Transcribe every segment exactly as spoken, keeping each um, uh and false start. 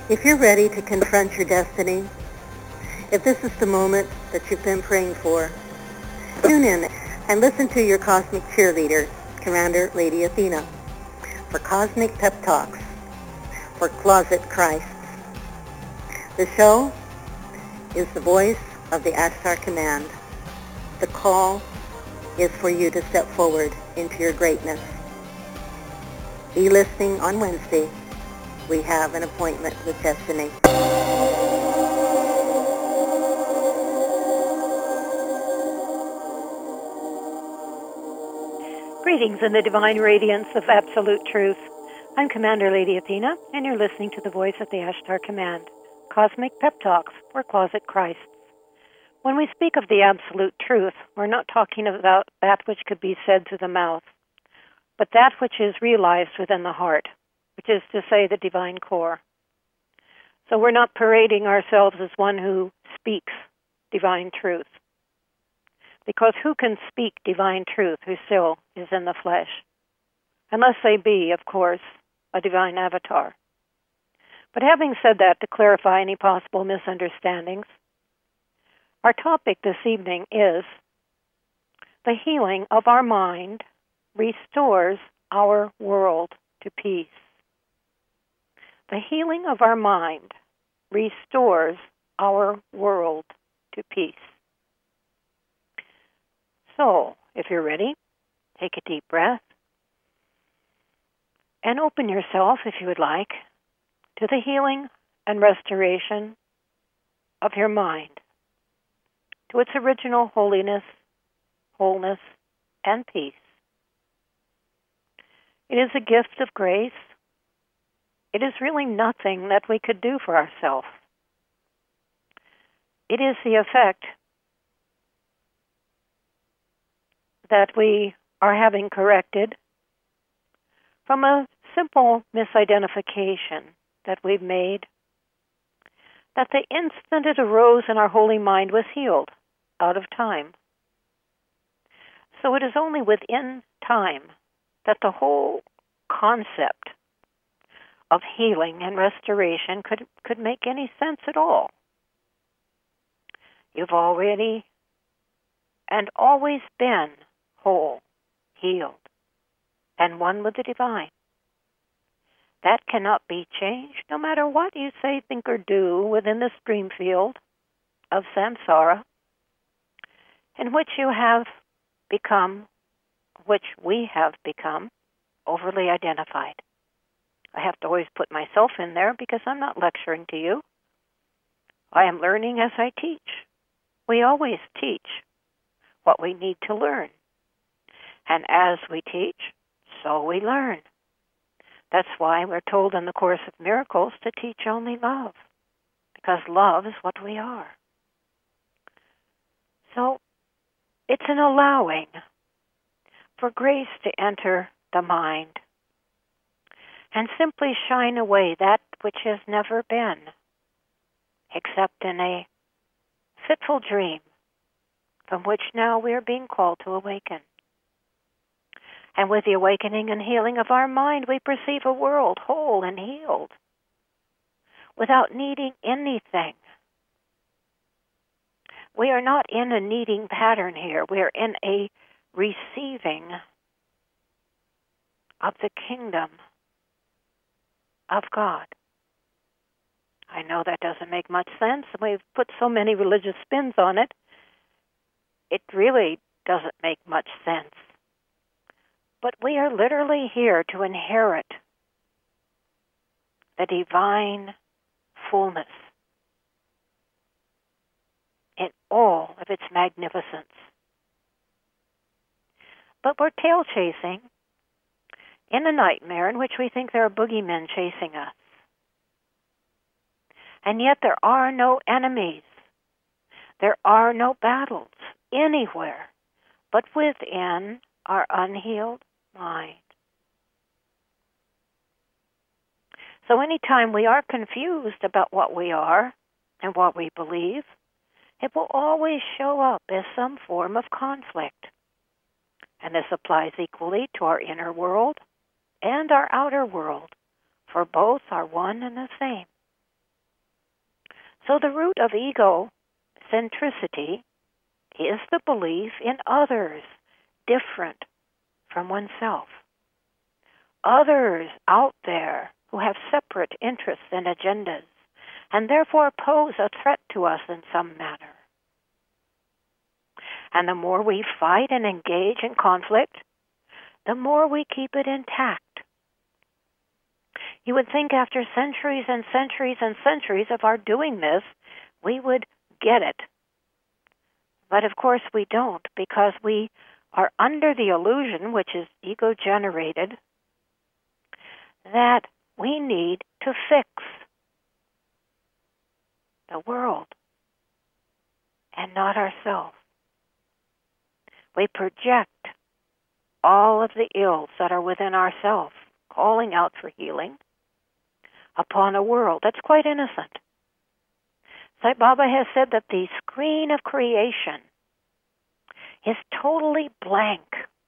If you're ready to confront your destiny, if this is the moment that you've been praying for, tune in and listen to your cosmic cheerleader, Commander Lady Athena, for Cosmic Pep Talks for Closet Christs. The show is the voice of the Ashtar Command. The call is for you to step forward into your greatness. Be listening on Wednesday. We have an appointment with destiny. Greetings in the divine radiance of absolute truth. I'm Commander Lady Athena, and you're listening to the voice of the Ashtar Command, Cosmic Pep Talks for Closet Christs. When we speak of the absolute truth, we're not talking about that which could be said through the mouth, but that which is realized within the heart, which is to say the divine core. So we're not parading ourselves as one who speaks divine truth, because who can speak divine truth who still is in the flesh? Unless they be, of course, a divine avatar. But having said that, to clarify any possible misunderstandings, our topic this evening is the healing of our mind restores our world to peace. The healing of our mind restores our world to peace. So, if you're ready, take a deep breath and open yourself, if you would like, to the healing and restoration of your mind, to its original holiness, wholeness, and peace. It is a gift of grace. It is really nothing that we could do for ourselves. It is the effect that we are having corrected from a simple misidentification that we've made, that the instant it arose in our holy mind was healed out of time. So it is only within time that the whole concept of healing and restoration could, could make any sense at all. You've already and always been whole, healed, and one with the divine. That cannot be changed no matter what you say, think, or do within the stream field of samsara, in which you have become, which we have become, overly identified. I have to always put myself in there because I'm not lecturing to you. I am learning as I teach. We always teach what we need to learn. And as we teach, so we learn. That's why we're told in the Course of Miracles to teach only love, because love is what we are. So it's an allowing for grace to enter the mind and simply shine away that which has never been, except in a fitful dream from which now we are being called to awaken. And with the awakening and healing of our mind, we perceive a world whole and healed without needing anything. We are not in a needing pattern here. We are in a receiving of the kingdom of God. I know that doesn't make much sense. We've put so many religious spins on it. It really doesn't make much sense. But we are literally here to inherit the divine fullness in all of its magnificence. But we're tail chasing in a nightmare in which we think there are boogeymen chasing us. And yet there are no enemies. There are no battles anywhere but within our unhealed mind. So anytime we are confused about what we are and what we believe, it will always show up as some form of conflict. And this applies equally to our inner world and our outer world, for both are one and the same. So the root of egocentricity is the belief in others different from oneself. Others out there who have separate interests and agendas, and therefore pose a threat to us in some manner. And the more we fight and engage in conflict, the more we keep it intact. You would think after centuries and centuries and centuries of our doing this, we would get it. But of course we don't, because we are under the illusion, which is ego-generated, that we need to fix the world and not ourselves. We project all of the ills that are within ourselves, calling out for healing, upon a world that's quite innocent. Sai Baba has said that the screen of creation is totally blank,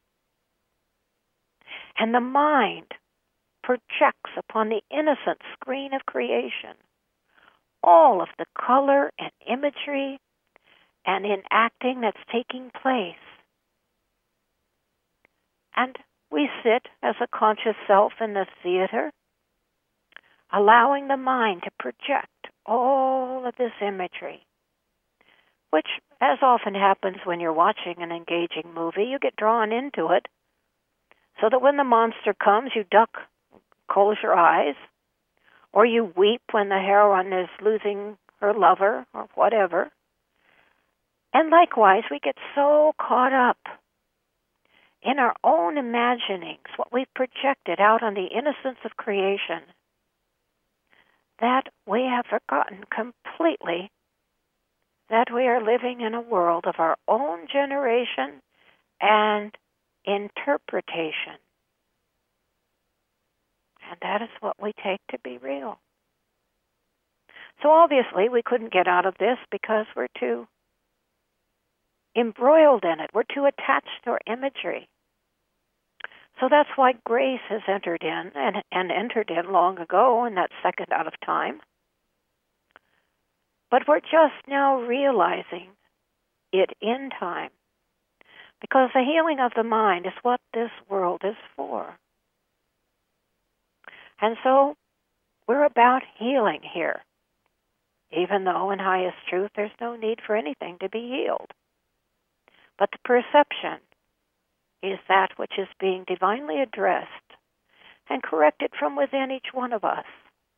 and the mind projects upon the innocent screen of creation all of the color and imagery and enacting that's taking place. And we sit as a conscious self in the theater, allowing the mind to project all of this imagery, which, as often happens when you're watching an engaging movie, you get drawn into it, so that when the monster comes, you duck, close your eyes, or you weep when the heroine is losing her lover, or whatever. And likewise, we get so caught up in our own imaginings, what we've projected out on the innocence of creation, that we have forgotten completely that we are living in a world of our own generation and interpretation. And that is what we take to be real. So obviously we couldn't get out of this because we're too embroiled in it. We're too attached to our imagery. So that's why grace has entered in, and, and entered in long ago, in that second out of time. But we're just now realizing it in time, because the healing of the mind is what this world is for. And so we're about healing here, even though in highest truth there's no need for anything to be healed. But the perception is that which is being divinely addressed and corrected from within each one of us.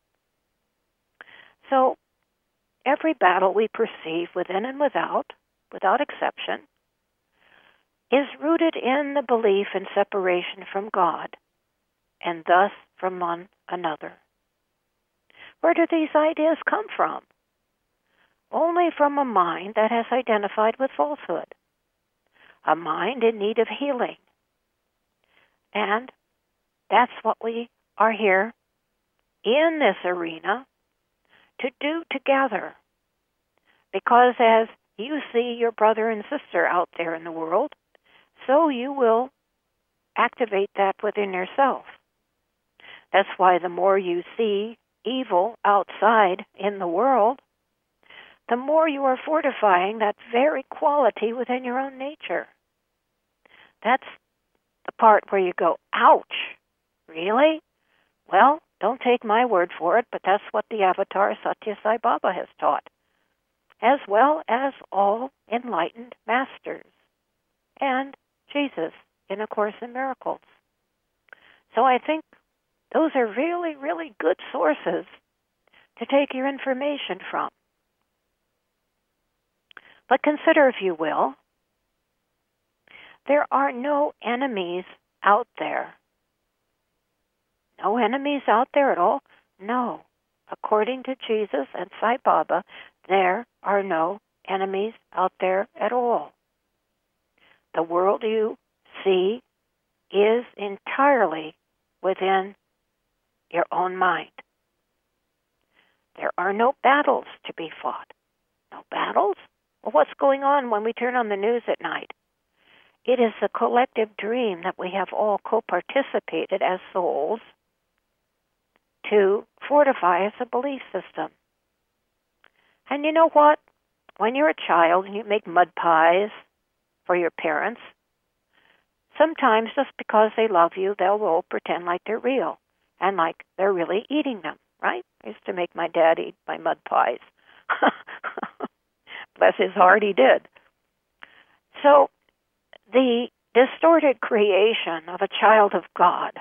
So every battle we perceive within and without, without exception, is rooted in the belief in separation from God, and thus from one another. Where do these ideas come from? Only from a mind that has identified with falsehood, a mind in need of healing. And that's what we are here in this arena to do together. Because as you see your brother and sister out there in the world, so you will activate that within yourself. That's why the more you see evil outside in the world, the more you are fortifying that very quality within your own nature. That's the part where you go, ouch, really? Well, don't take my word for it, but that's what the Avatar Satya Sai Baba has taught, as well as all enlightened masters, and Jesus in A Course in Miracles. So I think those are really, really good sources to take your information from. But consider, if you will, there are no enemies out there. No enemies out there at all? No. According to Jesus and Sai Baba, there are no enemies out there at all. The world you see is entirely within your own mind. There are no battles to be fought. No battles? Well, what's going on when we turn on the news at night? It is the collective dream that we have all co-participated as souls to fortify as a belief system. And you know what? When you're a child and you make mud pies for your parents, sometimes just because they love you, they'll all pretend like they're real and like they're really eating them, right? I used to make my dad eat my mud pies. Bless his heart, he did. So the distorted creation of a child of God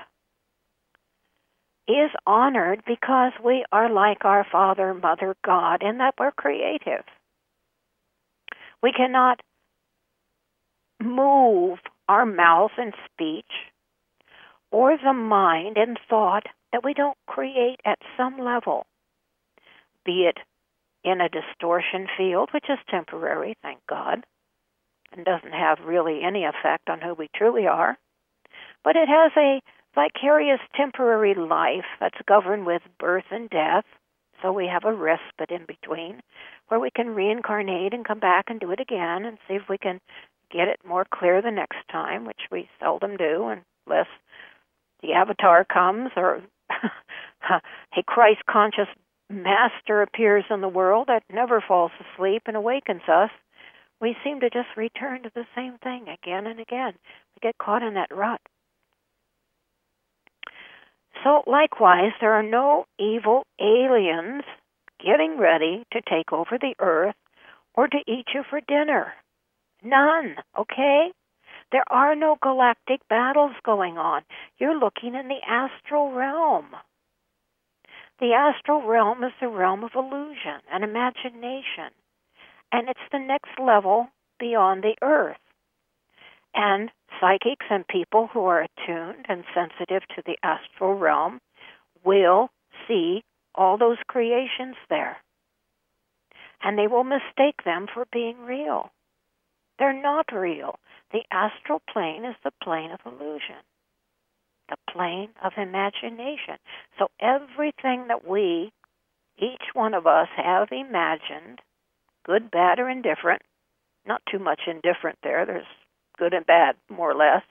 is honored because we are like our Father, Mother, God, in that we're creative. We cannot move our mouth and speech or the mind and thought that we don't create at some level, be it in a distortion field, which is temporary, thank God, and doesn't have really any effect on who we truly are, but it has a vicarious temporary life that's governed with birth and death, so we have a respite in between where we can reincarnate and come back and do it again and see if we can get it more clear the next time, which we seldom do unless the avatar comes or a Christ-conscious master appears in the world that never falls asleep and awakens us. We seem to just return to the same thing again and again. We get caught in that rut. So likewise, there are no evil aliens getting ready to take over the earth or to eat you for dinner. None, okay? There are no galactic battles going on. You're looking in the astral realm. The astral realm is the realm of illusion and imagination, and it's the next level beyond the earth. And psychics and people who are attuned and sensitive to the astral realm will see all those creations there. And they will mistake them for being real. They're not real. The astral plane is the plane of illusion, the plane of imagination. So everything that we, each one of us, have imagined, good, bad, or indifferent, not too much indifferent there, there's good and bad, more or less,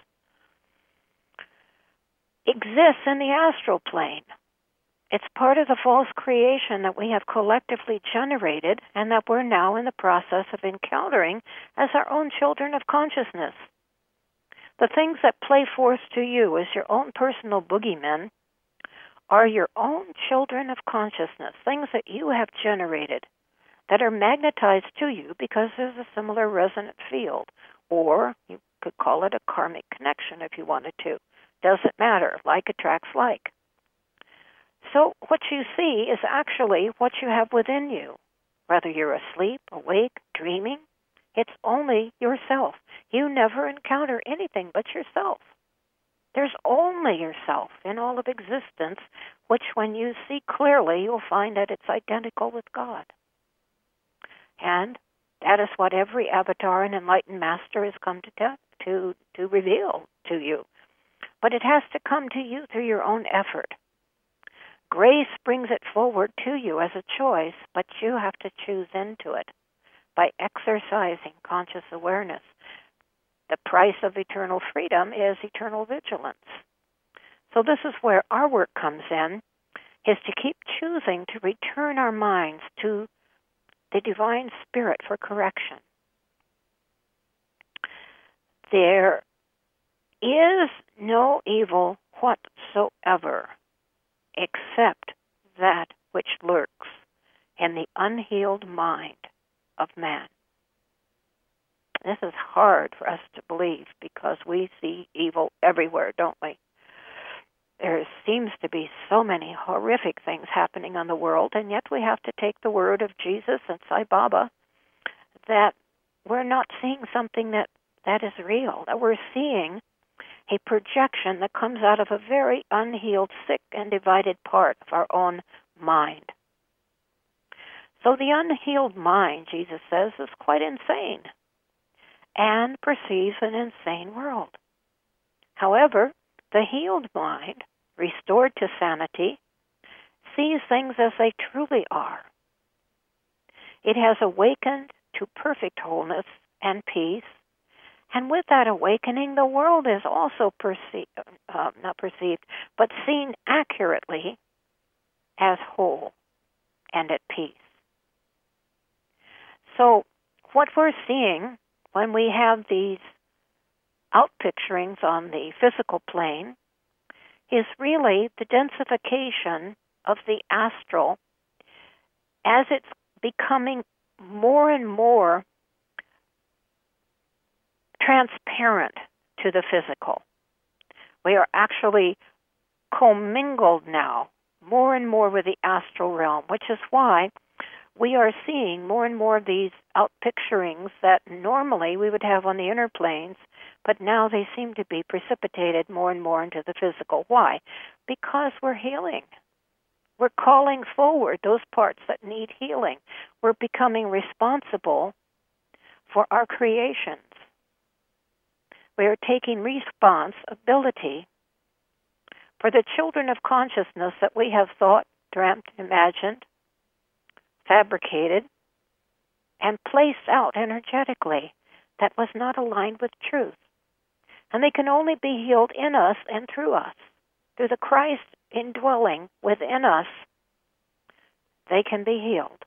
exists in the astral plane. It's part of the false creation that we have collectively generated and that we're now in the process of encountering as our own children of consciousness. The things that play forth to you as your own personal boogeymen are your own children of consciousness, things that you have generated that are magnetized to you because there's a similar resonant field, or you could call it a karmic connection if you wanted to. Doesn't matter. Like attracts like. So what you see is actually what you have within you. Whether you're asleep, awake, dreaming, it's only yourself. You never encounter anything but yourself. There's only yourself in all of existence, which when you see clearly, you'll find that it's identical with God. And that is what every avatar and enlightened master has come to, te- to, to reveal to you. But it has to come to you through your own effort. Grace brings it forward to you as a choice, but you have to choose into it by exercising conscious awareness. The price of eternal freedom is eternal vigilance. So this is where our work comes in, is to keep choosing to return our minds to the divine spirit for correction. There is no evil whatsoever except that which lurks in the unhealed mind of man. This is hard for us to believe because we see evil everywhere, don't we? There seems to be so many horrific things happening in the world, and yet we have to take the word of Jesus and Sai Baba that we're not seeing something that, that is real, that we're seeing a projection that comes out of a very unhealed, sick, and divided part of our own mind. So the unhealed mind, Jesus says, is quite insane and perceives an insane world. However, the healed mind, restored to sanity, sees things as they truly are. It has awakened to perfect wholeness and peace, and with that awakening, the world is also perceived, uh, not perceived, but seen accurately as whole and at peace. So what we're seeing when we have these outpicturings on the physical plane is really the densification of the astral as it's becoming more and more transparent to the physical. We are actually commingled now more and more with the astral realm, which is why we are seeing more and more of these outpicturings that normally we would have on the inner planes, but now they seem to be precipitated more and more into the physical. Why? Because we're healing. We're calling forward those parts that need healing. We're becoming responsible for our creations. We are taking responsibility for the children of consciousness that we have thought, dreamt, imagined, fabricated, and placed out energetically that was not aligned with truth. And they can only be healed in us and through us. Through the Christ indwelling within us, they can be healed.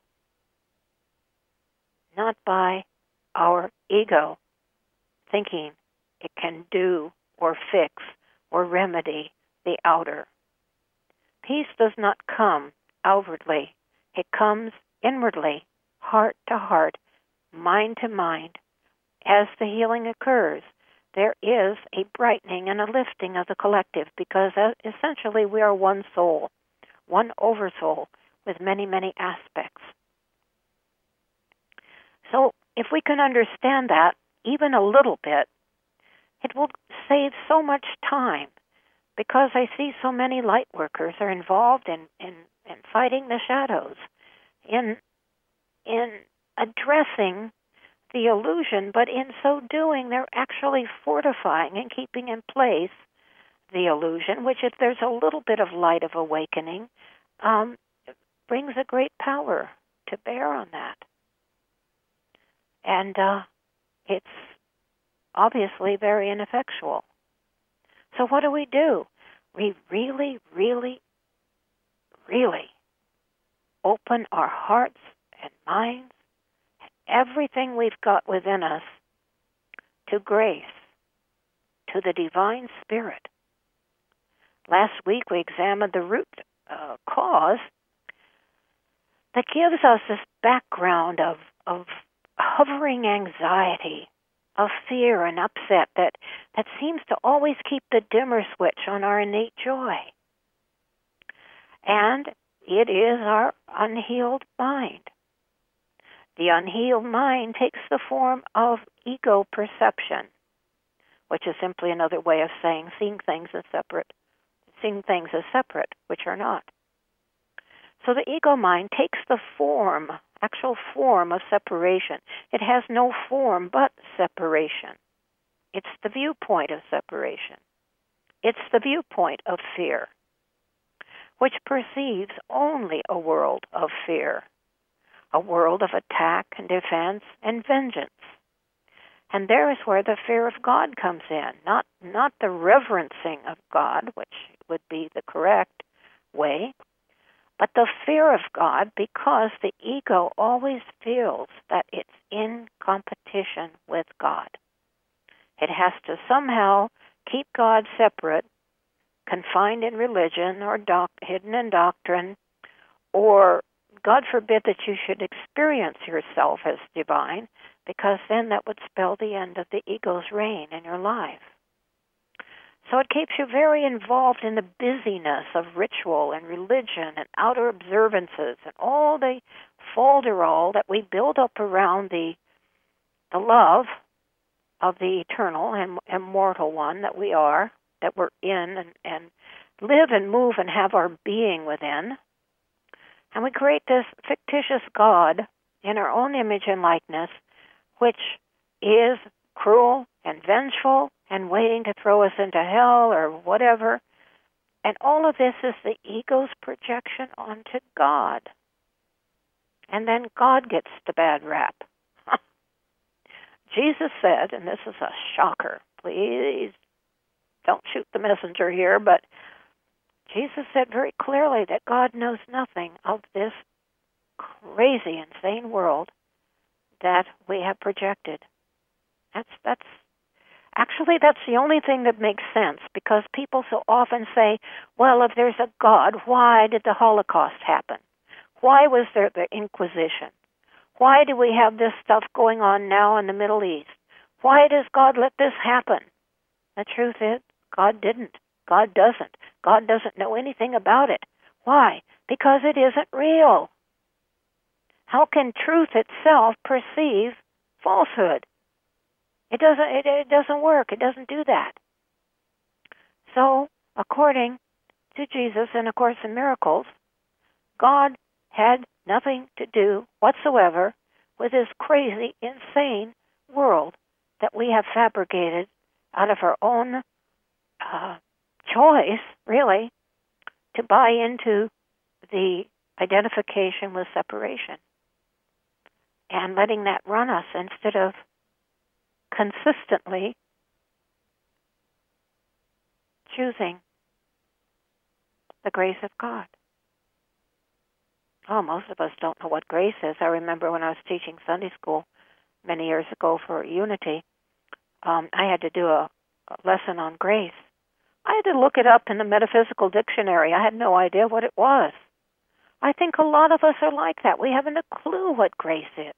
Not by our ego thinking it can do or fix or remedy the outer. Peace does not come outwardly. It comes inwardly, heart to heart, mind to mind. As the healing occurs, there is a brightening and a lifting of the collective because essentially we are one soul, one oversoul with many, many aspects. So if we can understand that even a little bit, it will save so much time because I see so many light workers are involved in, in, in fighting the shadows, in, in addressing the illusion, but in so doing, they're actually fortifying and keeping in place the illusion, which if there's a little bit of light of awakening, um, brings a great power to bear on that. And uh, it's obviously very ineffectual. So what do we do? We really, really, really open our hearts and minds, everything we've got within us, to grace, to the divine spirit. Last week we examined the root uh, cause that gives us this background of, of hovering anxiety, of fear and upset that, that seems to always keep the dimmer switch on our innate joy. And it is our unhealed mind. The unhealed mind takes the form of ego perception, which is simply another way of saying seeing things as separate, seeing things as separate, which are not. So the ego mind takes the form, actual form of separation. It has no form but separation. It's the viewpoint of separation. It's the viewpoint of fear, which perceives only a world of fear, a world of attack and defense and vengeance. And there is where the fear of God comes in, not, not the reverencing of God, which would be the correct way, but the fear of God, because the ego always feels that it's in competition with God. It has to somehow keep God separate, confined in religion or doc- hidden in doctrine, or God forbid that you should experience yourself as divine, because then that would spell the end of the ego's reign in your life. So it keeps you very involved in the busyness of ritual and religion and outer observances and all the folderol that we build up around the the love of the eternal and immortal one that we are, that we're in and, and live and move and have our being within. And we create this fictitious God in our own image and likeness, which is cruel and vengeful and waiting to throw us into hell or whatever. And all of this is the ego's projection onto God. And then God gets the bad rap. Jesus said, and this is a shocker, please don't shoot the messenger here, but Jesus said very clearly that God knows nothing of this crazy, insane world. that we have projected. That's that's actually that's the only thing that makes sense, because people so often say, well, if there's a God, why did the Holocaust happen? Why was there the Inquisition? Why do we have this stuff going on now in the Middle East? Why does God let this happen? The truth is, God didn't. God doesn't. God doesn't know anything about it. Why? Because it isn't real. How can truth itself perceive falsehood? It doesn't, it, it doesn't work. It doesn't do that. So, according to Jesus and A Course in Miracles, God had nothing to do whatsoever with this crazy, insane world that we have fabricated out of our own uh, choice, really, to buy into the identification with separation and letting that run us instead of consistently choosing the grace of God. Oh, most of us don't know what grace is. I remember when I was teaching Sunday school many years ago for Unity, um, I had to do a, a lesson on grace. I had to look it up in the metaphysical dictionary. I had no idea what it was. I think a lot of us are like that. We haven't a clue what grace is.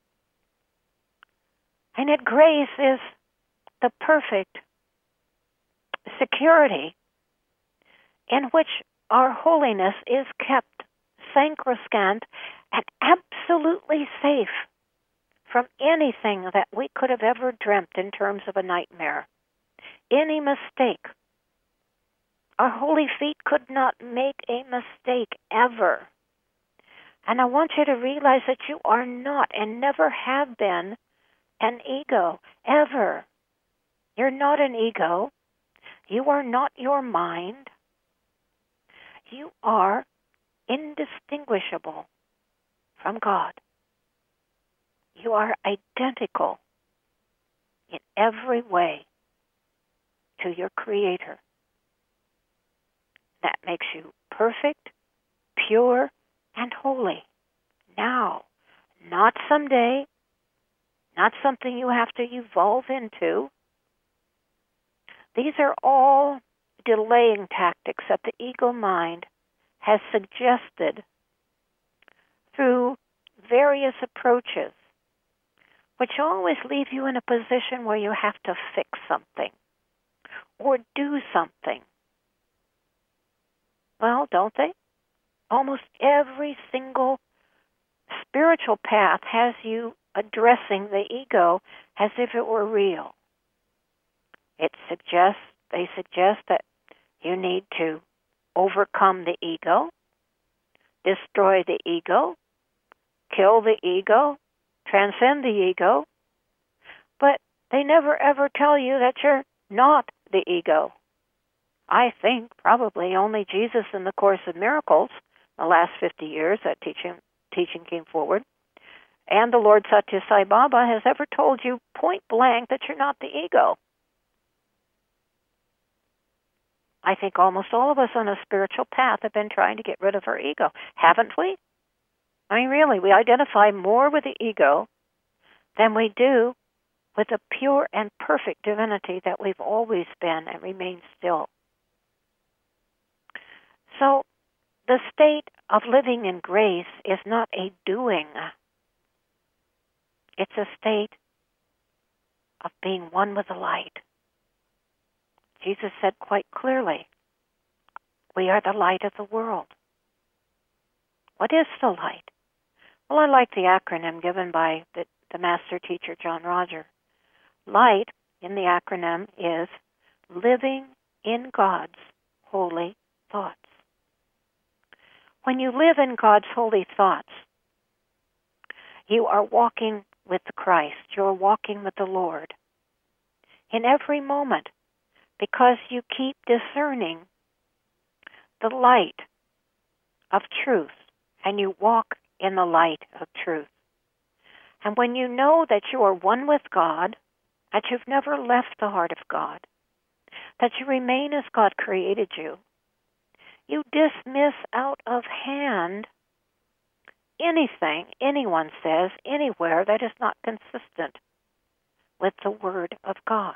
And yet grace is the perfect security in which our holiness is kept sacrosanct and absolutely safe from anything that we could have ever dreamt in terms of a nightmare. Any mistake. Our holy feet could not make a mistake ever. And I want you to realize that you are not and never have been an ego, ever. You're not an ego. You are not your mind. You are indistinguishable from God. You are identical in every way to your Creator. That makes you perfect, pure, and holy. Now, not someday, not something you have to evolve into. These are all delaying tactics that the ego mind has suggested through various approaches, which always leave you in a position where you have to fix something or do something. Well, don't they? Almost every single spiritual path has you addressing the ego as if it were real. It suggests, they suggest that you need to overcome the ego, destroy the ego, kill the ego, transcend the ego, but they never ever tell you that you're not the ego. I think probably only Jesus in the Course of Miracles, the last fifty years that teaching teaching came forward, and the Lord Satya Sai Baba has ever told you point blank that you're not the ego. I think almost all of us on a spiritual path have been trying to get rid of our ego, haven't we? I mean, really, we identify more with the ego than we do with the pure and perfect divinity that we've always been and remain still. So, the state of living in grace is not a doing. It's a state of being one with the light. Jesus said quite clearly, we are the light of the world. What is the light? Well, I like the acronym given by the, the master teacher, John Roger. Light, in the acronym, is living in God's holy thoughts. When you live in God's holy thoughts, you are walking with Christ. You're walking with the Lord in every moment, because you keep discerning the light of truth, and you walk in the light of truth. And when you know that you are one with God, that you've never left the heart of God, that you remain as God created you, you dismiss out of hand anything anyone says anywhere that is not consistent with the Word of God.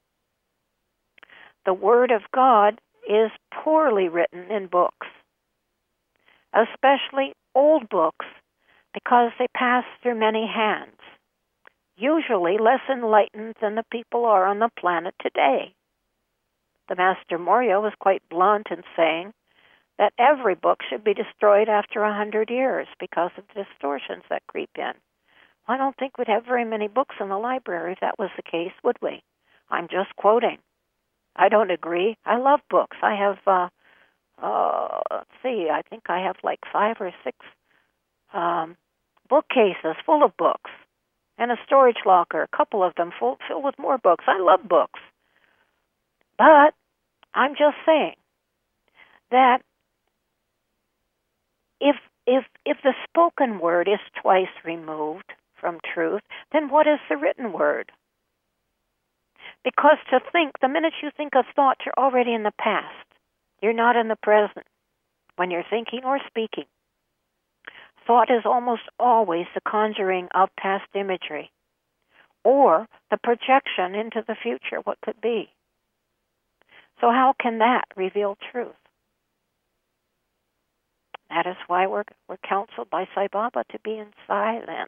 The Word of God is poorly written in books, especially old books, because they pass through many hands, usually less enlightened than the people are on the planet today. The Master Morya was quite blunt in saying that every book should be destroyed after a hundred years because of the distortions that creep in. I don't think we'd have very many books in the library if that was the case, would we? I'm just quoting. I don't agree. I love books. I have, uh, uh, let's see, I think I have like five or six um, bookcases full of books and a storage locker, a couple of them full, filled with more books. I love books. But I'm just saying that if if if the spoken word is twice removed from truth, then what is the written word? Because to think, the minute you think of thought, you're already in the past. You're not in the present when you're thinking or speaking. Thought is almost always the conjuring of past imagery or the projection into the future, what could be. So how can that reveal truth? That is why we're, we're counseled by Sai Baba to be in silence.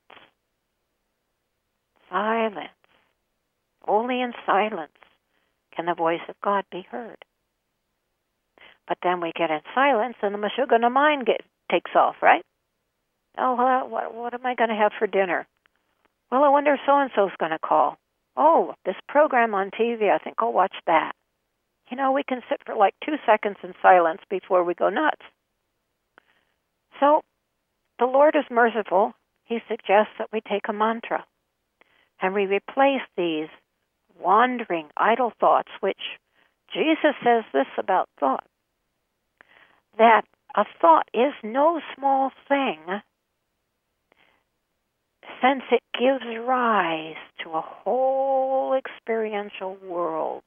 Silence. Only in silence can the voice of God be heard. But then we get in silence and the Mashugana mind get, takes off, right? Oh, well, what, what am I going to have for dinner? Well, I wonder if so-and-so's going to call. Oh, this program on T V, I think I'll watch that. You know, we can sit for like two seconds in silence before we go nuts. So, the Lord is merciful. He suggests that we take a mantra and we replace these wandering, idle thoughts, which Jesus says this about thought, that a thought is no small thing since it gives rise to a whole experiential world.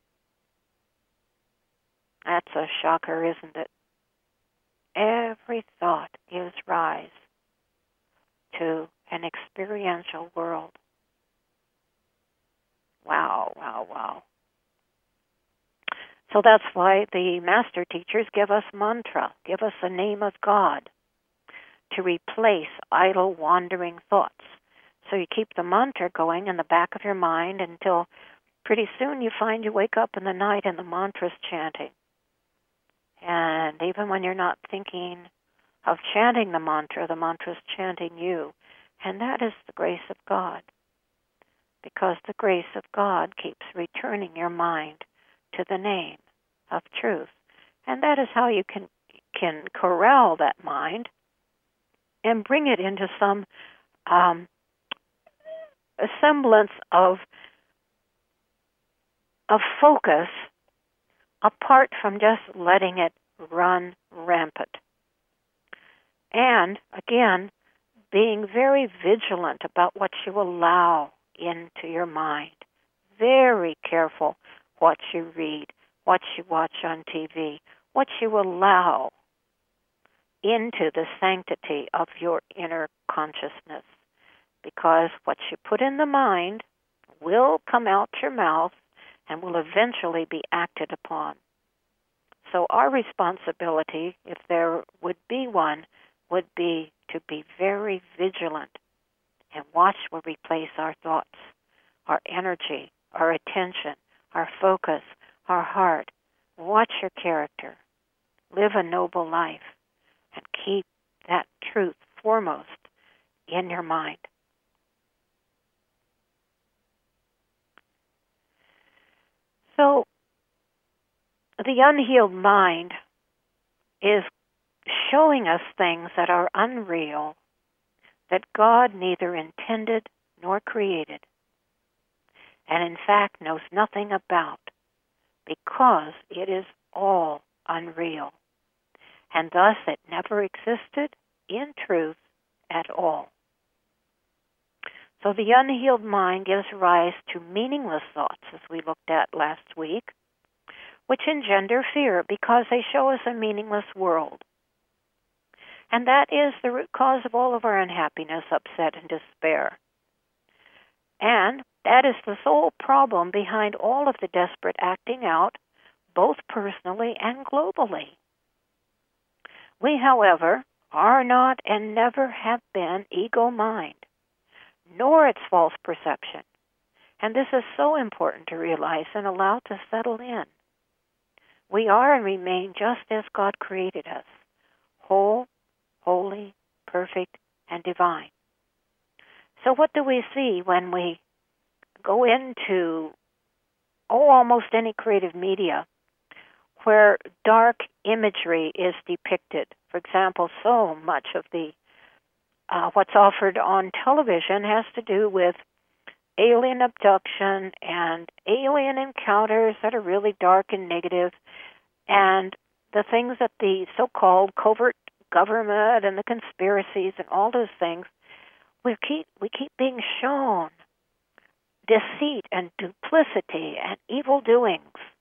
That's a shocker, isn't it? Every thought gives rise to an experiential world. Wow, wow, wow. So that's why the master teachers give us mantra, give us the name of God to replace idle, wandering thoughts. So you keep the mantra going in the back of your mind until pretty soon you find you wake up in the night and the mantra's chanting. And even when you're not thinking of chanting the mantra, the mantra's chanting you. And that is the grace of God. Because the grace of God keeps returning your mind to the name of truth. And that is how you can can corral that mind and bring it into some um, a semblance of, of focus apart from just letting it run rampant. And, again, being very vigilant about what you allow into your mind. Very careful what you read, what you watch on T V, what you allow into the sanctity of your inner consciousness. Because what you put in the mind will come out your mouth and will eventually be acted upon. So our responsibility, if there would be one, would be to be very vigilant and watch where we place our thoughts, our energy, our attention, our focus, our heart. Watch your character. Live a noble life and keep that truth foremost in your mind. So, the unhealed mind is showing us things that are unreal, that God neither intended nor created, and in fact knows nothing about, because it is all unreal, and thus it never existed in truth at all. So the unhealed mind gives rise to meaningless thoughts, as we looked at last week, which engender fear because they show us a meaningless world. And that is the root cause of all of our unhappiness, upset, and despair. And that is the sole problem behind all of the desperate acting out, both personally and globally. We, however, are not and never have been ego mind, nor its false perception. And this is so important to realize and allow to settle in. We are and remain just as God created us, whole, holy, perfect, and divine. So what do we see when we go into, oh, almost any creative media where dark imagery is depicted? For example, so much of the uh, what's offered on television has to do with alien abduction and alien encounters that are really dark and negative, and the things that the so-called covert government and the conspiracies and all those things, we keep we keep being shown deceit and duplicity and evil doings.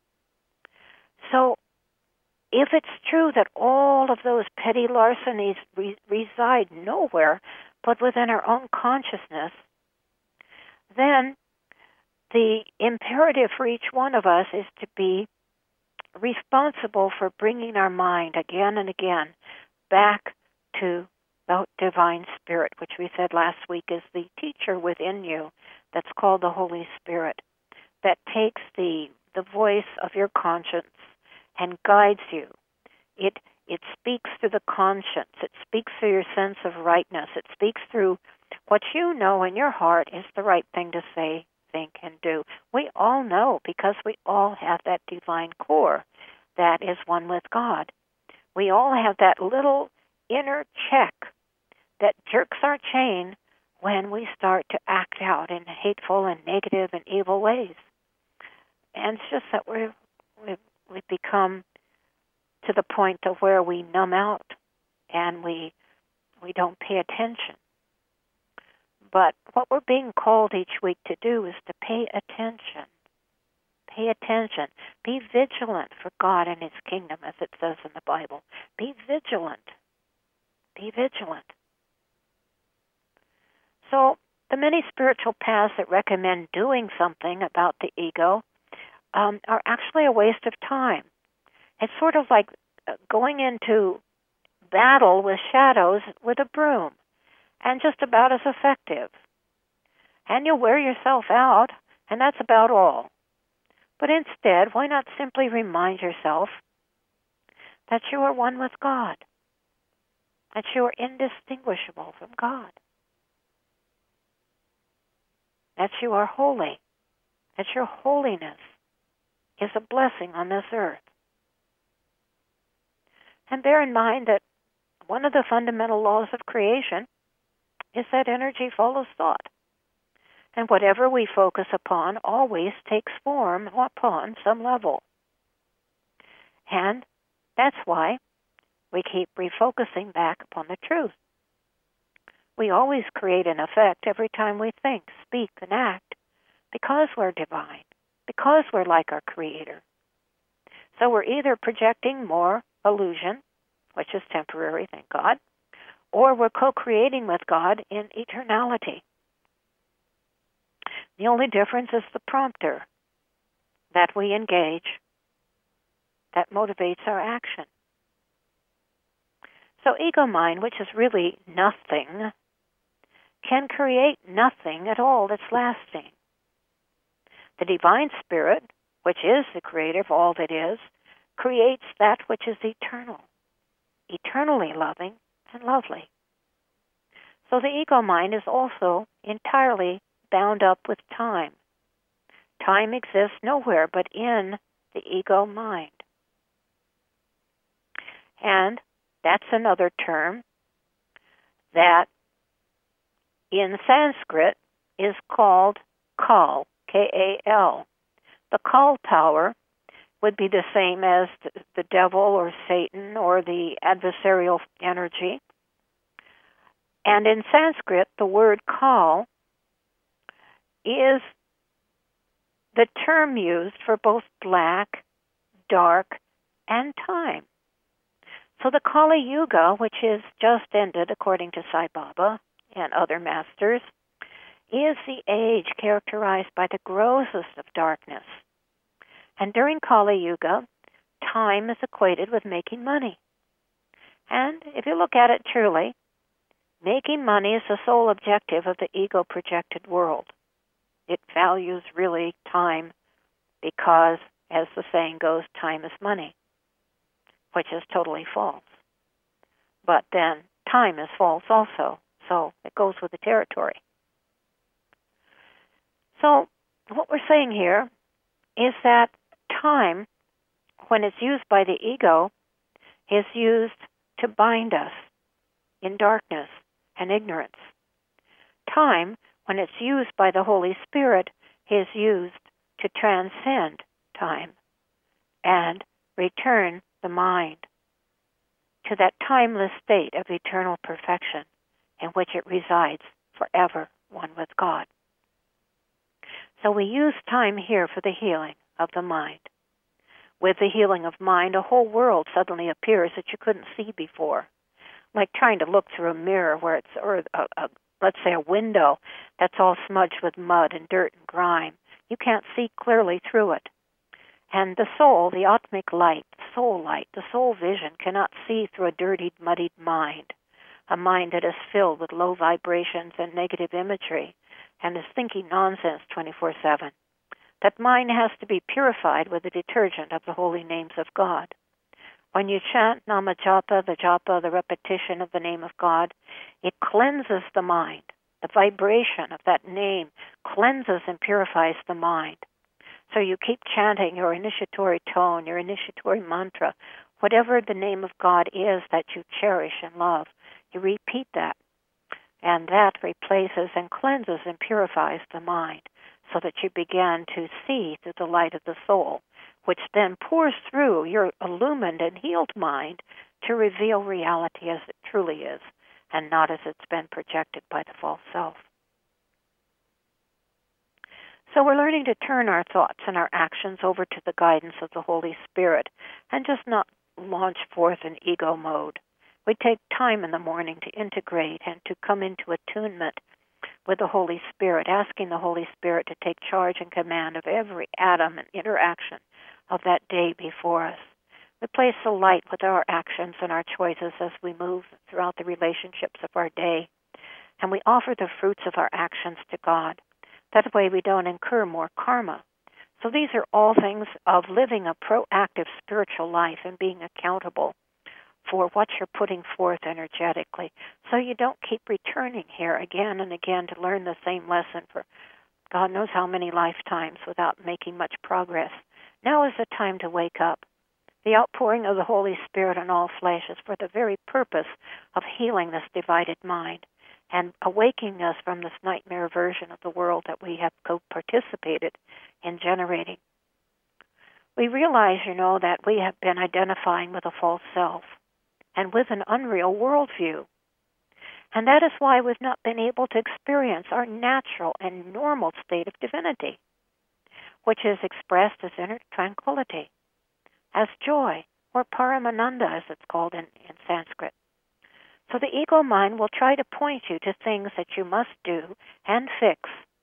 So if it's true that all of those petty larcenies re- reside nowhere but within our own consciousness, then the imperative for each one of us is to be responsible for bringing our mind again and again back to the divine spirit, which we said last week is the teacher within you that's called the Holy Spirit, that takes the the voice of your conscience and guides you. It it speaks through the conscience. It speaks through your sense of rightness. It speaks through what you know in your heart is the right thing to say, think, and do. We all know because we all have that divine core that is one with God. We all have that little inner check that jerks our chain when we start to act out in hateful and negative and evil ways. And it's just that we're, we've, we've become to the point of where we numb out and we we don't pay attention. But what we're being called each week to do is to pay attention. Pay attention. Be vigilant for God and His kingdom, as it says in the Bible. Be vigilant. Be vigilant. So the many spiritual paths that recommend doing something about the ego um, are actually a waste of time. It's sort of like going into battle with shadows with a broom, and just about as effective. And you'll wear yourself out, and that's about all. But instead, why not simply remind yourself that you are one with God, that you are indistinguishable from God, that you are holy, that your holiness is a blessing on this earth. And bear in mind that one of the fundamental laws of creation is that energy follows thought. And whatever we focus upon always takes form upon some level. And that's why we keep refocusing back upon the truth. We always create an effect every time we think, speak, and act, because we're divine, because we're like our Creator. So we're either projecting more illusion, which is temporary, thank God, or we're co-creating with God in eternality. The only difference is the prompter that we engage that motivates our action. So ego mind, which is really nothing, can create nothing at all that's lasting. The divine spirit, which is the creator of all that is, creates that which is eternal, eternally loving and lovely. So the ego mind is also entirely bound up with time. Time exists nowhere but in the ego mind. And that's another term that in Sanskrit is called Kal, K A L. The Kal tower would be the same as the devil or Satan or the adversarial energy. And in Sanskrit, the word Kal is the term used for both black, dark, and time. So the Kali Yuga, which is just ended according to Sai Baba and other masters, is the age characterized by the grossest of darkness. And during Kali Yuga, time is equated with making money. And if you look at it truly, making money is the sole objective of the ego-projected world. It values really time because, as the saying goes, time is money, which is totally false. But then time is false also, so it goes with the territory. So what we're saying here is that time, when it's used by the ego, is used to bind us in darkness and ignorance. Time, when it's used by the Holy Spirit, is used to transcend time and return the mind to that timeless state of eternal perfection in which it resides forever, one with God. So we use time here for the healing of the mind. With the healing of mind, a whole world suddenly appears that you couldn't see before, like trying to look through a mirror where it's, or a, a, let's say a window that's all smudged with mud and dirt and grime. You can't see clearly through it. And the soul, the Atmic light, soul light, the soul vision cannot see through a dirtied, muddied mind, a mind that is filled with low vibrations and negative imagery and is thinking nonsense twenty-four seven. That mind has to be purified with the detergent of the holy names of God. When you chant Nama Japa, the japa, the repetition of the name of God, it cleanses the mind. The vibration of that name cleanses and purifies the mind. So you keep chanting your initiatory tone, your initiatory mantra, whatever the name of God is that you cherish and love. You repeat that, and that replaces and cleanses and purifies the mind so that you begin to see through the light of the soul, which then pours through your illumined and healed mind to reveal reality as it truly is and not as it's been projected by the false self. So we're learning to turn our thoughts and our actions over to the guidance of the Holy Spirit and just not launch forth in ego mode. We take time in the morning to integrate and to come into attunement with the Holy Spirit, asking the Holy Spirit to take charge and command of every atom and interaction of that day before us. We place the light with our actions and our choices as we move throughout the relationships of our day, and we offer the fruits of our actions to God. That way we don't incur more karma. So these are all things of living a proactive spiritual life and being accountable for what you're putting forth energetically. So you don't keep returning here again and again to learn the same lesson for God knows how many lifetimes without making much progress. Now is the time to wake up. The outpouring of the Holy Spirit on all flesh is for the very purpose of healing this divided mind and awakening us from this nightmare version of the world that we have co-participated in generating. We realize, you know, that we have been identifying with a false self and with an unreal worldview. And that is why we've not been able to experience our natural and normal state of divinity, which is expressed as inner tranquility, as joy, or paramananda, as it's called in, in Sanskrit. So the ego mind will try to point you to things that you must do and fix.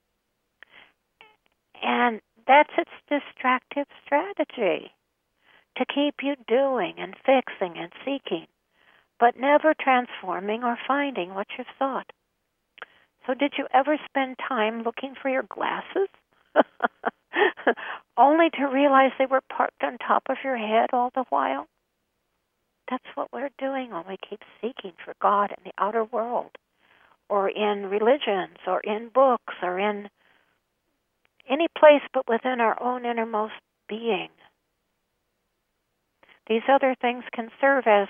And that's its distractive strategy, to keep you doing and fixing and seeking, but never transforming or finding what you've sought. So did you ever spend time looking for your glasses? Only to realize they were parked on top of your head all the while? That's what we're doing when we keep seeking for God in the outer world, or in religions, or in books, or in any place but within our own innermost being. These other things can serve as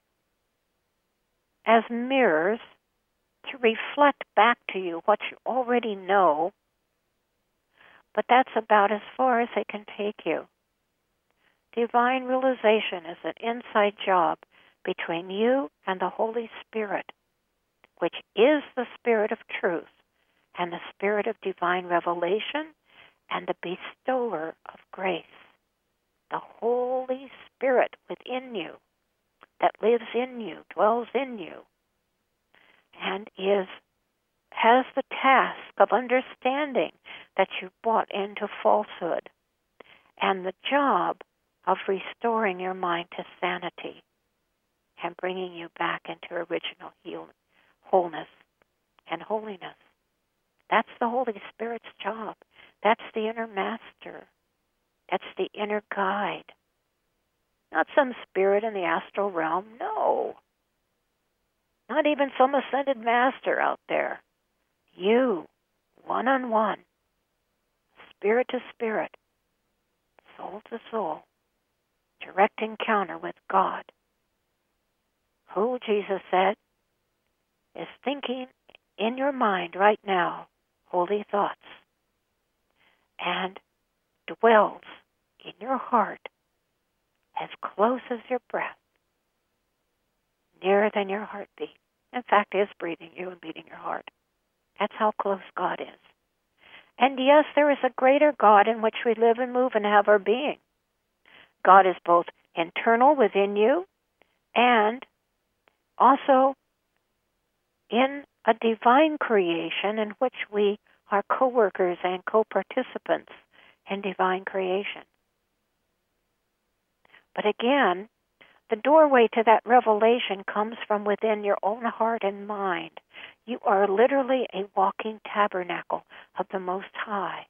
as mirrors to reflect back to you what you already know, but that's about as far as they can take you. Divine realization is an inside job between you and the Holy Spirit, which is the Spirit of truth and the Spirit of divine revelation and the bestower of grace. The Holy Spirit within you, that lives in you, dwells in you, and is has the task of understanding that you bought into falsehood, and the job of restoring your mind to sanity and bringing you back into original heal, wholeness and holiness. That's the Holy Spirit's job. That's the inner master. That's the inner guide. Not some spirit in the astral realm, no. Not even some ascended master out there. You, one-on-one, spirit to spirit, soul to soul, direct encounter with God, who, Jesus said, is thinking in your mind right now holy thoughts and dwells in your heart as close as your breath, nearer than your heartbeat. In fact, is breathing you and beating your heart. That's how close God is. And yes, there is a greater God in which we live and move and have our being. God is both internal within you and also in a divine creation in which we are co-workers and co-participants in divine creation. But again, the doorway to that revelation comes from within your own heart and mind. You are literally a walking tabernacle of the Most High.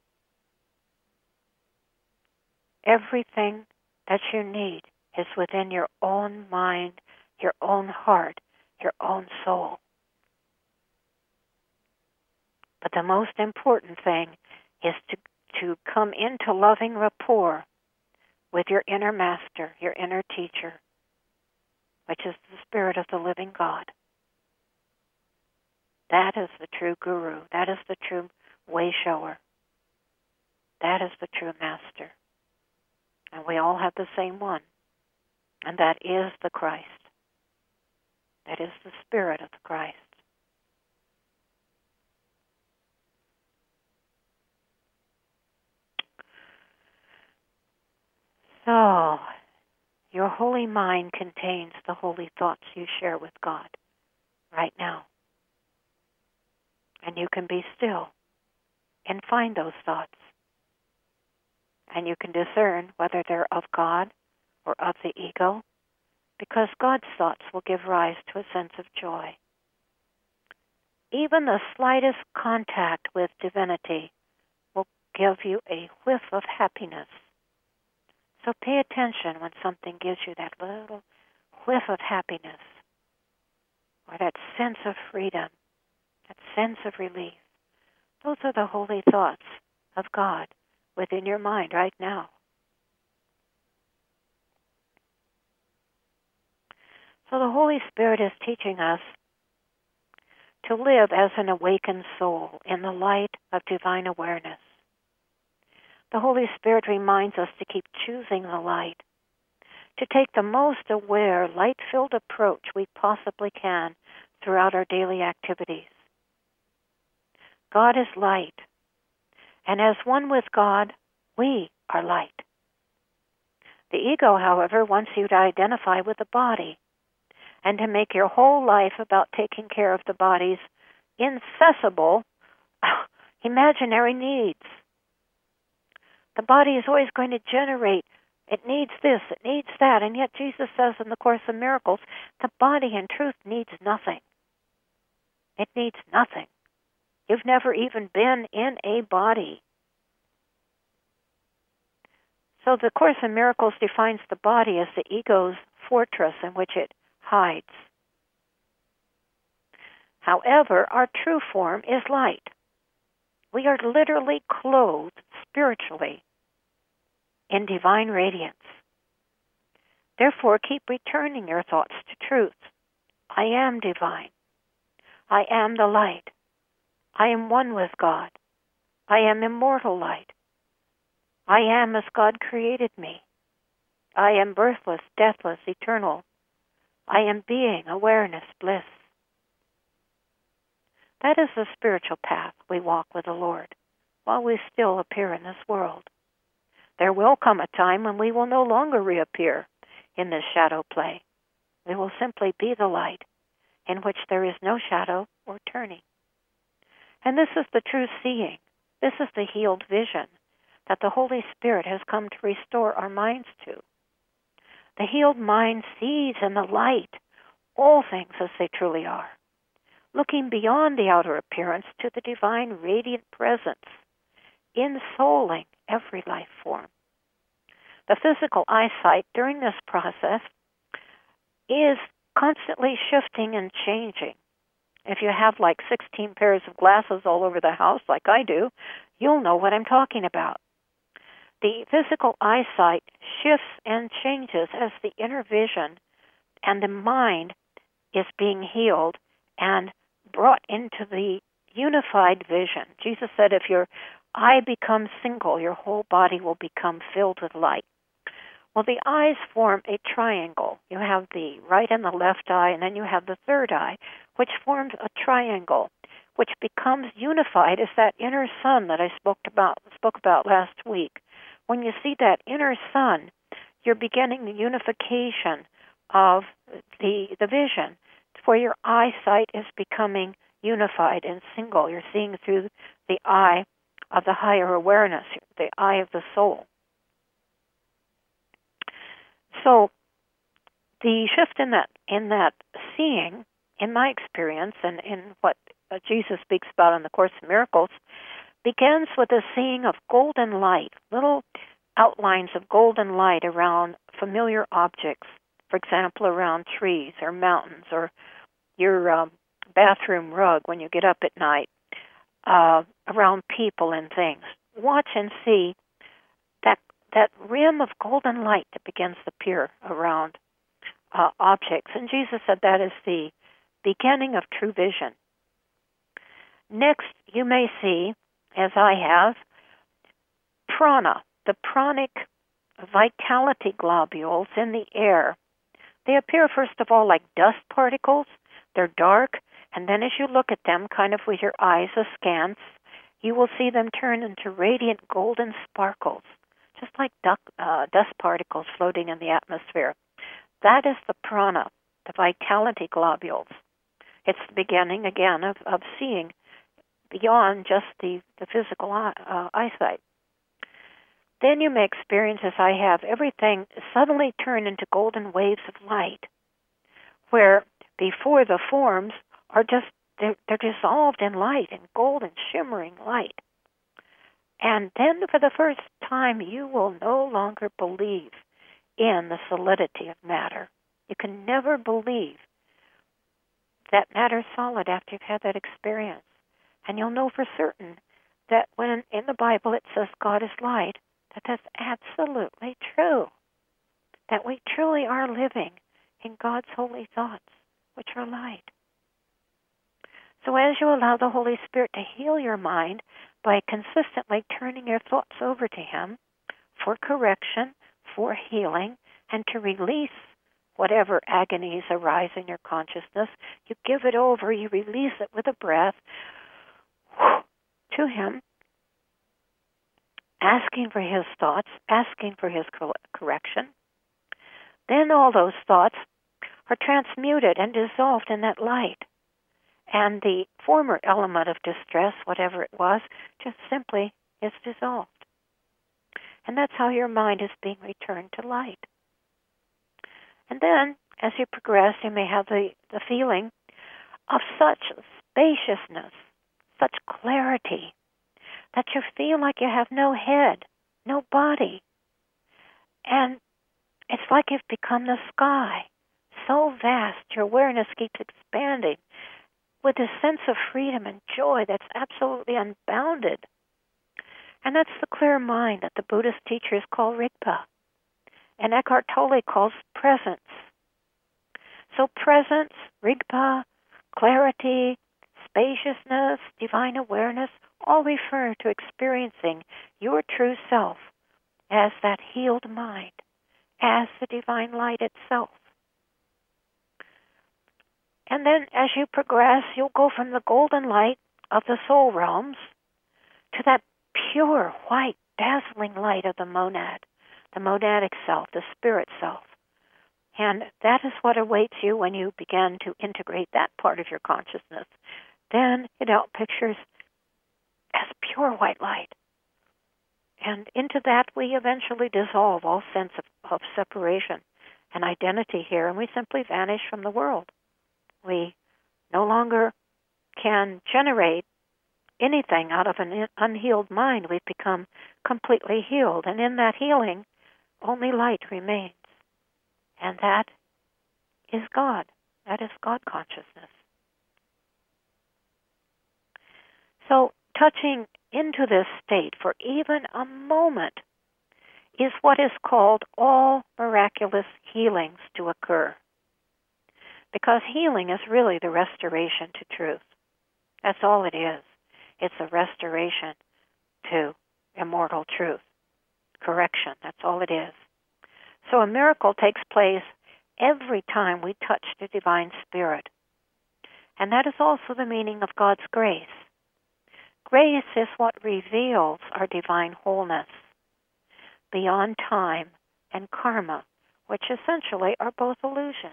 Everything that you need is within your own mind, your own heart, your own soul. But the most important thing is to, to come into loving rapport with your inner master, your inner teacher, which is the Spirit of the living God. That is the true guru. That is the true way shower. That is the true master. And we all have the same one. And that is the Christ. That is the Spirit of the Christ. So, your holy mind contains the holy thoughts you share with God right now. And you can be still and find those thoughts. And you can discern whether they're of God or of the ego, because God's thoughts will give rise to a sense of joy. Even the slightest contact with divinity will give you a whiff of happiness. So pay attention when something gives you that little whiff of happiness, or that sense of freedom, that sense of relief. Those are the holy thoughts of God within your mind right now. So the Holy Spirit is teaching us to live as an awakened soul in the light of divine awareness. The Holy Spirit reminds us to keep choosing the light, to take the most aware, light-filled approach we possibly can throughout our daily activities. God is light, and as one with God, we are light. The ego, however, wants you to identify with the body and to make your whole life about taking care of the body's incessable, imaginary needs. The body is always going to generate, it needs this, it needs that, and yet Jesus says in the Course in Miracles, the body in truth needs nothing. It needs nothing. You've never even been in a body. So the Course in Miracles defines the body as the ego's fortress in which it hides. However, our true form is light. We are literally clothed spiritually in divine radiance. Therefore, keep returning your thoughts to truth. I am divine. I am the light. I am one with God. I am immortal light. I am as God created me. I am birthless, deathless, eternal. I am being, awareness, bliss. That is the spiritual path we walk with the Lord while we still appear in this world. There will come a time when we will no longer reappear in this shadow play. We will simply be the light in which there is no shadow or turning. And this is the true seeing. This is the healed vision that the Holy Spirit has come to restore our minds to. The healed mind sees in the light all things as they truly are, looking beyond the outer appearance to the divine radiant presence, ensouling every life form. The physical eyesight during this process is constantly shifting and changing. If you have like sixteen pairs of glasses all over the house, like I do, you'll know what I'm talking about. The physical eyesight shifts and changes as the inner vision and the mind is being healed and brought into the unified vision. Jesus said, if your eye becomes single, your whole body will become filled with light. Well, the eyes form a triangle. You have the right and the left eye, and then you have the third eye, which forms a triangle, which becomes unified as that inner sun that I spoke about, spoke about last week. When you see that inner sun, you're beginning the unification of the, the vision, where your eyesight is becoming unified and single. You're seeing through the eye of the higher awareness, the eye of the soul. So the shift in that in that seeing, in my experience, and in what Jesus speaks about in the Course in Miracles, begins with a seeing of golden light, little outlines of golden light around familiar objects, for example, around trees or mountains or your um, bathroom rug when you get up at night, uh, around people and things. Watch and see that that rim of golden light that begins to appear around uh, objects. And Jesus said that is the beginning of true vision. Next, you may see, as I have, prana, the pranic vitality globules in the air. They appear, first of all, like dust particles. They're dark, and then as you look at them, kind of with your eyes askance, you will see them turn into radiant golden sparkles, just like duck, uh, dust particles floating in the atmosphere. That is the prana, the vitality globules. It's the beginning, again, of, of seeing beyond just the, the physical eye, uh, eyesight. Then you may experience, as I have, everything suddenly turn into golden waves of light, where before the forms are just, they're, they're dissolved in light, in golden, shimmering light. And then for the first time, you will no longer believe in the solidity of matter. You can never believe that matter is solid after you've had that experience. And you'll know for certain that when in the Bible it says God is light, that that's absolutely true. That we truly are living in God's holy thoughts, which are light. So as you allow the Holy Spirit to heal your mind by consistently turning your thoughts over to Him for correction, for healing, and to release whatever agonies arise in your consciousness, you give it over, you release it with a breath to Him, asking for His thoughts, asking for His correction. Then all those thoughts are transmuted and dissolved in that light. And the former element of distress, whatever it was, just simply is dissolved. And that's how your mind is being returned to light. And then, as you progress, you may have the, the feeling of such spaciousness, such clarity, that you feel like you have no head, no body. And it's like you've become the sky, so vast, your awareness keeps expanding with a sense of freedom and joy that's absolutely unbounded. And that's the clear mind that the Buddhist teachers call Rigpa, and Eckhart Tolle calls presence. So presence, Rigpa, clarity, spaciousness, divine awareness, all refer to experiencing your true self as that healed mind, as the divine light itself. And then as you progress, you'll go from the golden light of the soul realms to that pure, white, dazzling light of the monad, the monadic self, the spirit self, And that is what awaits you when you begin to integrate that part of your consciousness. Then it out pictures as pure white light. And into that we eventually dissolve all sense of, of separation and identity here, and we simply vanish from the world. We no longer can generate anything out of an unhealed mind. We've become completely healed, and in that healing, only light remains. And that is God. That is God consciousness. So touching into this state for even a moment is what is called all miraculous healings to occur. Because healing is really the restoration to truth. That's all it is. It's a restoration to immortal truth. Correction, that's all it is. So a miracle takes place every time we touch the divine spirit. And that is also the meaning of God's grace. Grace is what reveals our divine wholeness beyond time and karma, which essentially are both illusions.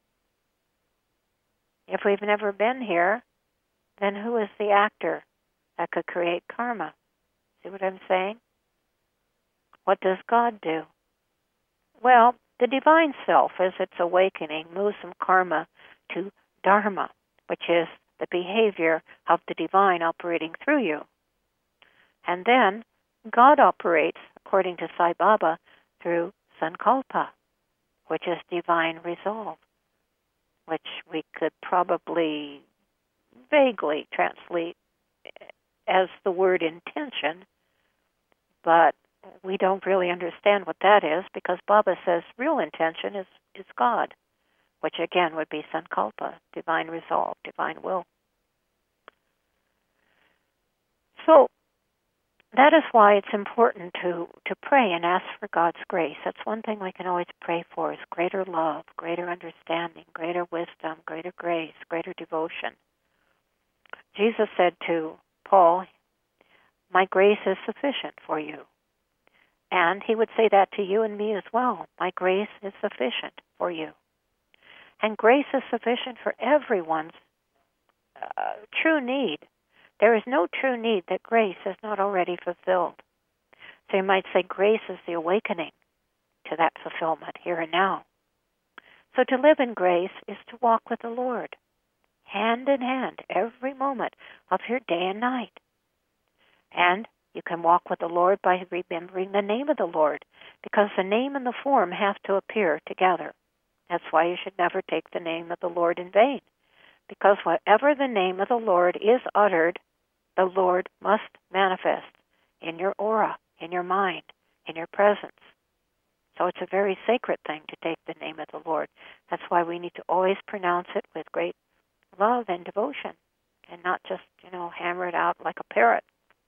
If we've never been here, then who is the actor that could create karma? See what I'm saying? What does God do? Well, the divine self, as its awakening, moves from karma to dharma, which is the behavior of the divine operating through you. And then God operates, according to Sai Baba, through sankalpa, which is divine resolve, which we could probably vaguely translate as the word intention, but we don't really understand what that is because Baba says real intention is, is God, which again would be sankalpa, divine resolve, divine will. So that is why it's important to, to pray and ask for God's grace. That's one thing we can always pray for is greater love, greater understanding, greater wisdom, greater grace, greater devotion. Jesus said to Paul, "My grace is sufficient for you." And he would say that to you and me as well. My grace is sufficient for you. And grace is sufficient for everyone's uh, true need. There is no true need that grace has not already fulfilled. So you might say grace is the awakening to that fulfillment here and now. So to live in grace is to walk with the Lord, hand in hand, every moment of your day and night. And you can walk with the Lord by remembering the name of the Lord, because the name and the form have to appear together. That's why you should never take the name of the Lord in vain, because whatever the name of the Lord is uttered, the Lord must manifest in your aura, in your mind, in your presence. So it's a very sacred thing to take the name of the Lord. That's why we need to always pronounce it with great love and devotion, and not just, you know, hammer it out like a parrot.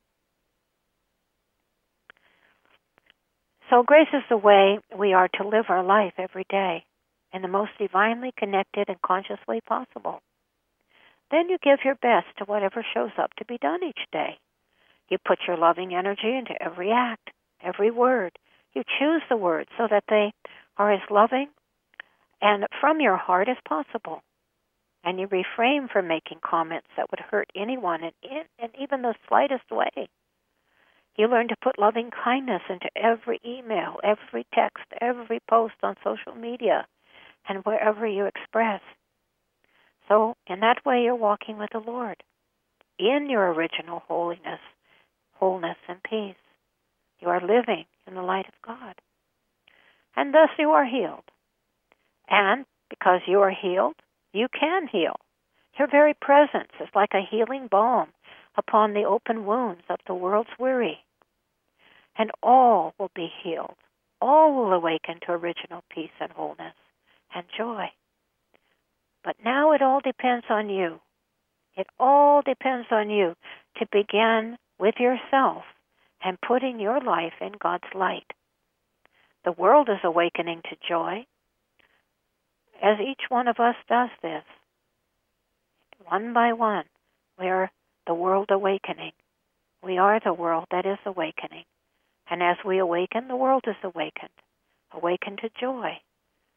So grace is the way we are to live our life every day in the most divinely connected and consciously possible. Then you give your best to whatever shows up to be done each day. You put your loving energy into every act, every word. You choose the words so that they are as loving and from your heart as possible. And you refrain from making comments that would hurt anyone in, in, in even the slightest way. You learn to put loving kindness into every email, every text, every post on social media, and wherever you express. So in that way, you're walking with the Lord in your original holiness, wholeness, and peace. You are living in the light of God. And thus you are healed. And because you are healed, you can heal. Your very presence is like a healing balm upon the open wounds of the world's weary. And all will be healed. All will awaken to original peace and wholeness and joy. But now it all depends on you. It all depends on you to begin with yourself and putting your life in God's light. The world is awakening to joy as each one of us does this. One by one, we are the world awakening. We are the world that is awakening. And as we awaken, the world is awakened. Awakened to joy.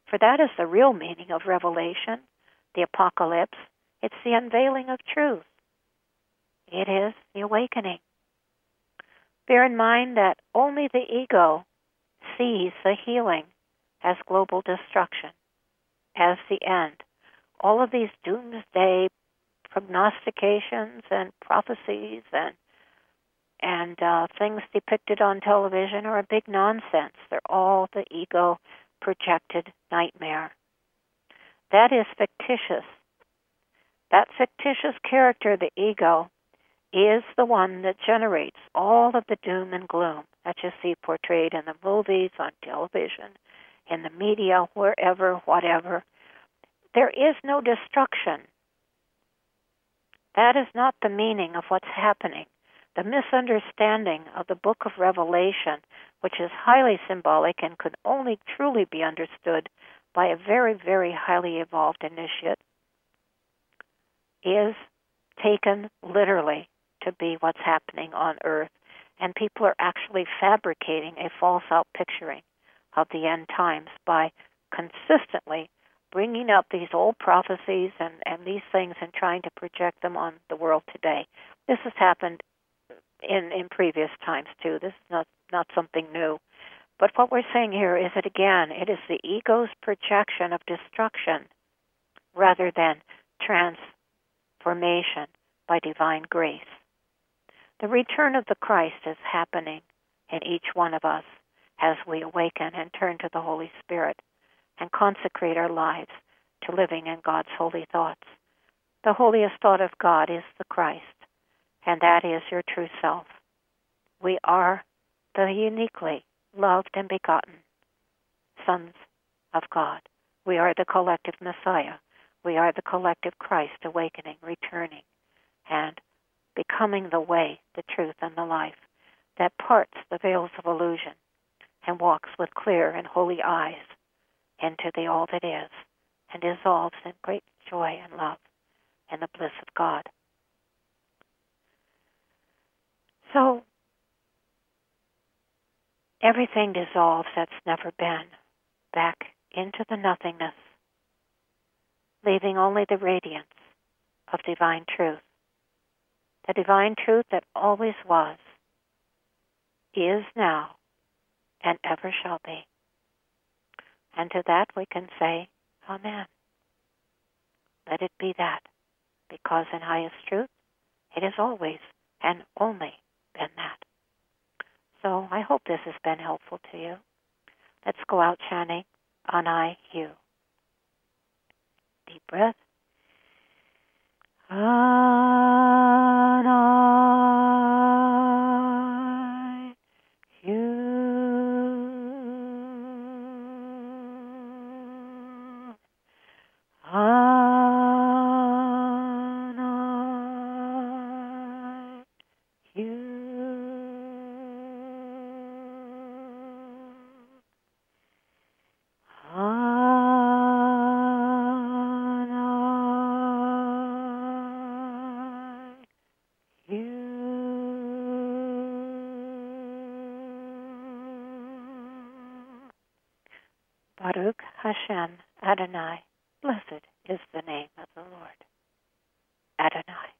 For that is the real meaning of Revelation, the apocalypse. It's the unveiling of truth. It is the awakening. Bear in mind that only the ego sees the healing as global destruction, as the end. All of these doomsday prognostications and prophecies and and uh, things depicted on television are a big nonsense. They're all the ego projected nightmare. That is fictitious. That fictitious character, the ego, is the one that generates all of the doom and gloom that you see portrayed in the movies, on television, in the media, wherever, whatever. There is no destruction. That is not the meaning of what's happening. The misunderstanding of the book of Revelation, which is highly symbolic and could only truly be understood by a very, very highly evolved initiate, is taken literally to be what's happening on earth. And people are actually fabricating a false outpicturing of the end times by consistently bringing up these old prophecies and, and these things and trying to project them on the world today. This has happened in, in previous times, too. This is not, not something new. But what we're saying here is that, again, it is the ego's projection of destruction rather than transformation by divine grace. The return of the Christ is happening in each one of us as we awaken and turn to the Holy Spirit and consecrate our lives to living in God's holy thoughts. The holiest thought of God is the Christ, and that is your true self. We are the uniquely loved and begotten sons of God. We are the collective Messiah. We are the collective Christ awakening, returning, and becoming the way, the truth, and the life that parts the veils of illusion and walks with clear and holy eyes into the all that is and dissolves in great joy and love and the bliss of God. So, everything dissolves that's never been back into the nothingness, leaving only the radiance of divine truth. The divine truth that always was, is now, and ever shall be. And to that we can say, Amen. Let it be that, because in highest truth, it has always and only been that. So I hope this has been helpful to you. Let's go out chanting, Anai Hu. Deep breath. Anai Hu. Anai Hu. Baruch Hashem Adonai, blessed is the name of the Lord. Adonai.